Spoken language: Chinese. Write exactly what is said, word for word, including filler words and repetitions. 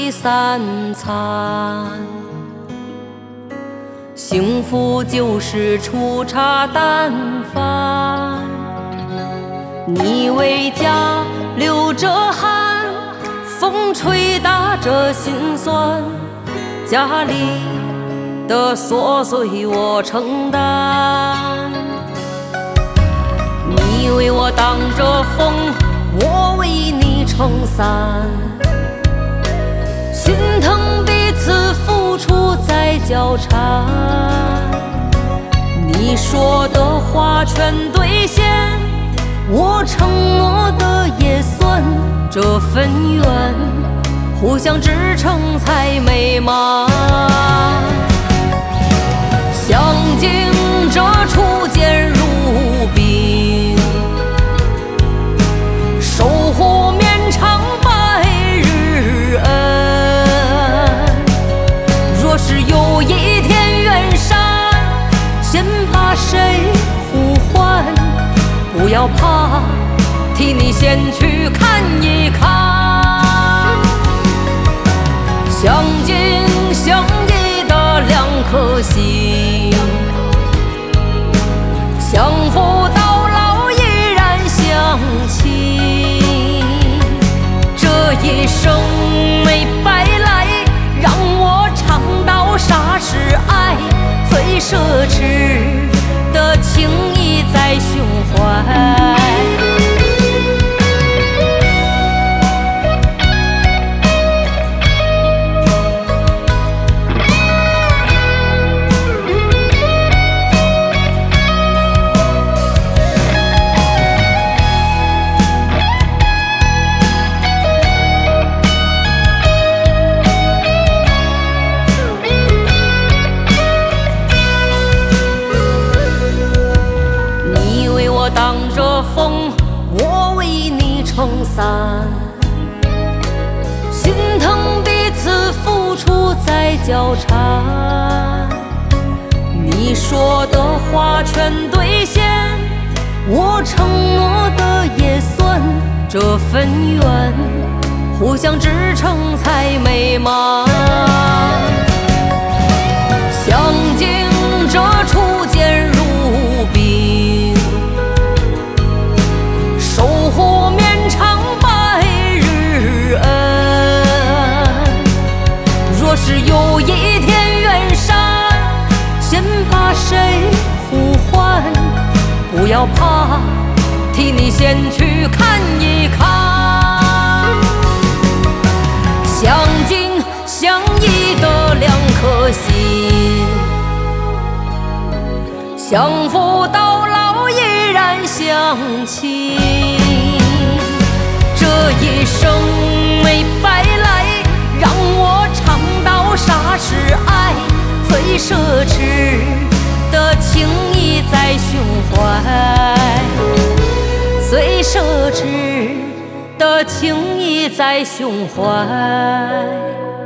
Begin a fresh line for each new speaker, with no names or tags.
的三餐。幸福就是粗茶淡饭，你为家流着汗，风吹打着心酸，家里的琐碎我承担。你为我挡着风，我为你撑伞，心疼彼此付出在交缠。你说的话全兑现，我承诺的也算，这份缘互相支撑才美满。相敬这初见如宾，守护绵长百日恩。若是有一天缘散，先把谁呼唤？不要怕，替你先去看一看。相敬相依的两颗心，相扶到老依然相亲。这一生没白来，让我尝到啥是爱，最奢侈的情谊在胸怀。挡着风，我为你撑伞，心疼彼此付出在交缠。你说的话全兑现，我承诺的也算，这份缘互相支撑才美满。相敬这初见如宾，守护绵长百日恩。若是有一天缘散，先把谁呼唤？不要怕，替你先去看一看。相敬相依的两颗心，相扶到老依然相亲。这一生没白来，让我尝到啥是爱，最奢侈的情谊在胸怀，最奢侈的情谊在胸怀。